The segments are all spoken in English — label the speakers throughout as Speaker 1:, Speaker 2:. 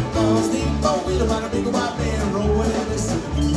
Speaker 1: goes the four-wheeler by the big white man rolling in Mississippi.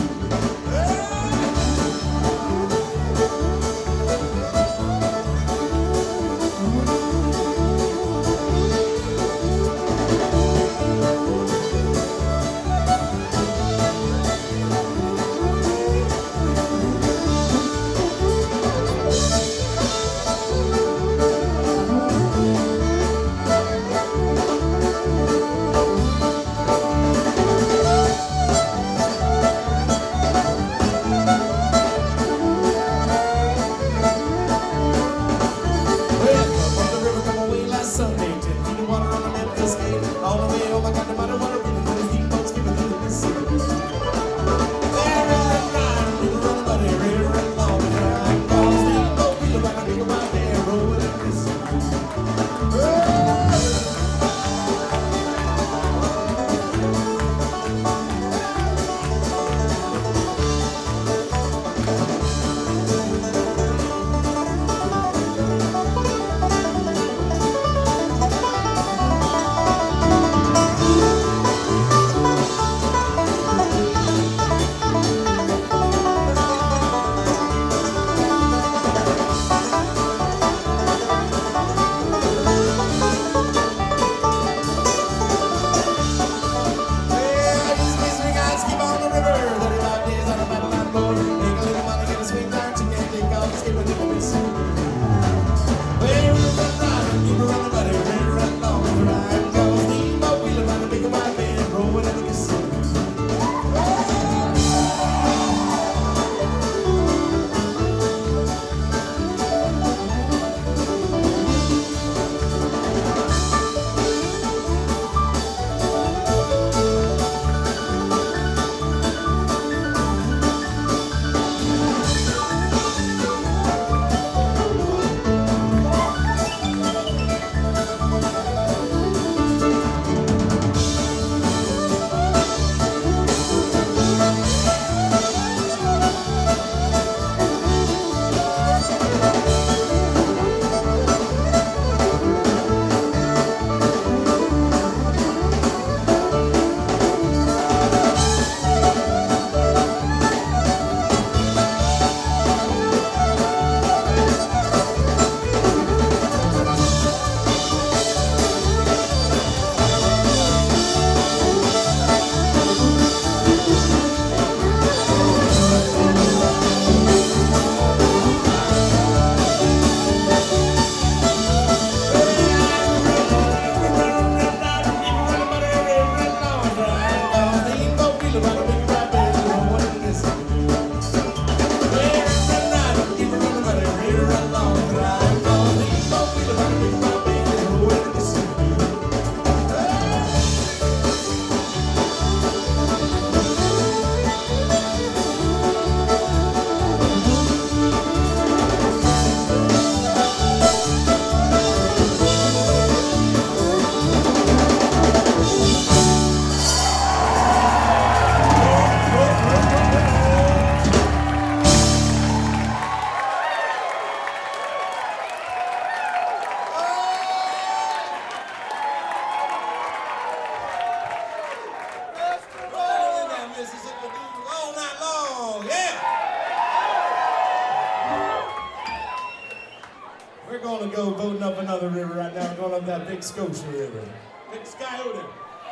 Speaker 1: We're going to go voting up another river right now. We're going up that Big Scotia River. Big Scioto.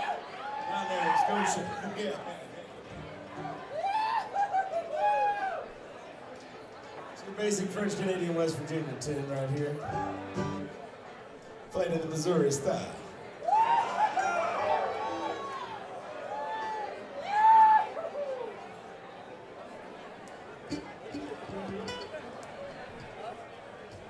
Speaker 1: Down there in Scotia. Yeah. It's your basic French Canadian West Virginia tin right here. Played in the Missouri style.